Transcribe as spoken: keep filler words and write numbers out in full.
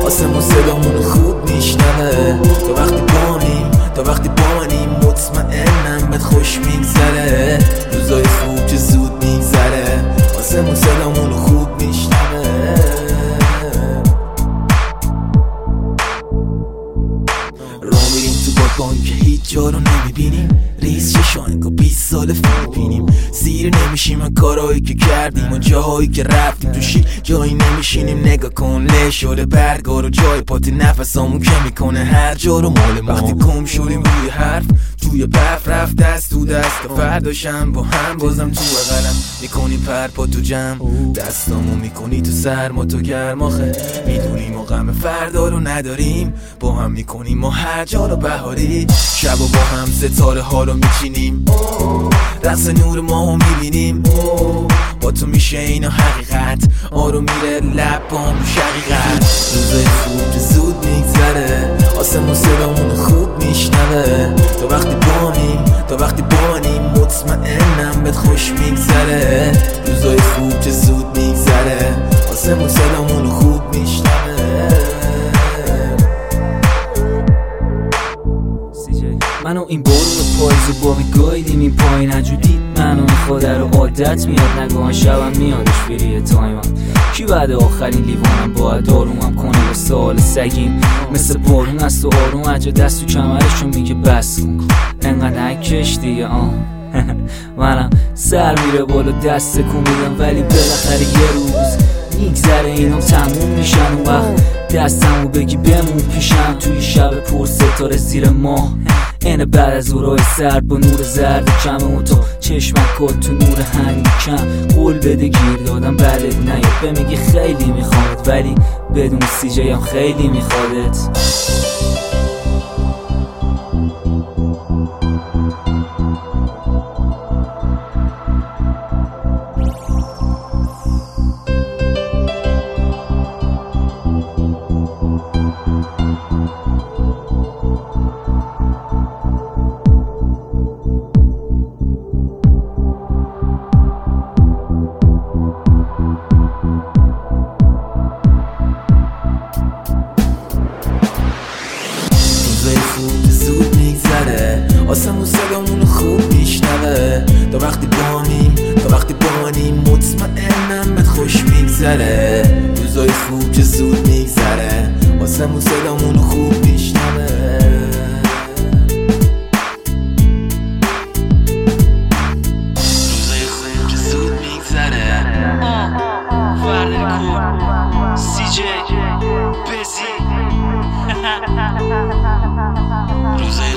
آسمون صدامونو خوب میشنوه. تا وقتی بامیم تا وقتی بامانیم مطمئنم بهت خوش میگذره. روزای خوب که زود میگذره، آسمون صدامونو خوب میشنوه. را میریم تو باکان که هیچ جا رو نمیبینیم، ریز چشانگو بیست سال فیلیپینیم. سیر نمیشیم از کارهایی که کردیم و جاهایی که رفتیم توشی جایی نمیشینیم. نگاه کن له شده برگار و جای پاتی نفسامون که میکنه هر جا رو مال ما. وقتی گم شدیم روی حرف توی برف رفت دست تو دست تا فرداشم با هم بازم تو قلم میکنی پر پا تو جمع. دستامو میکنی تو سرما تو گرم. آخه میدونیم و غم فردا رو نداریم، با هم میکنیم ما هر جا رو بهاری. شب و با هم ستاره ها رو میچینیم، رقص نور ماهو میبینیم. با تو میشه اینا حقیقت، آروم میره لبام رو شقیقت. روزای خوب که زود میگذره، آسمون صدامون خوب میشنوه. تا وقتی بامیم تا وقتی بامانیم مطمئنم بهت خوش میگذره. روزای خوب که زود میگذره، آسمون صدامون خوب میشنوه. منو این بارون پاییز و باقی گایدیم این پایین نجودید منو این خوده رو عادت میاد. نگاه شبم میادش فریه تایمم کی بعد آخرین لیوانم باید آرومم کنه با سال سگیم. مثل بارون از تو آروم عجا دست تو کمرشون میگه بس کن انقدر نکش دیگه. آه منم سر میره بالا دست کن میدم، ولی بالاخره یه روز میگذره اینم تموم میشن. اون وقت دستمو بگی بمون پیشم توی شب پر ستاره زیر ماه. اینه بعد از اورای سرد با نور زرد کمه و تو چشمت کن تو نور هنگی کم. قول بده گیر دادم بلد نیاد بمیگی خیلی میخواد، ولی بدون سی جی هم خیلی میخوادت. خوب زود میگذره، آسمون صدامون خوب میشنوه. تا وقتی بامیم تا وقتی بامانیم مطمئنم بهت خوش میگذره. روزای خوب که زود میگذره، آسمون صدامون خوب میشنوه. روزای خوب که زود میگذره. فرد کور سی جی بزی روزای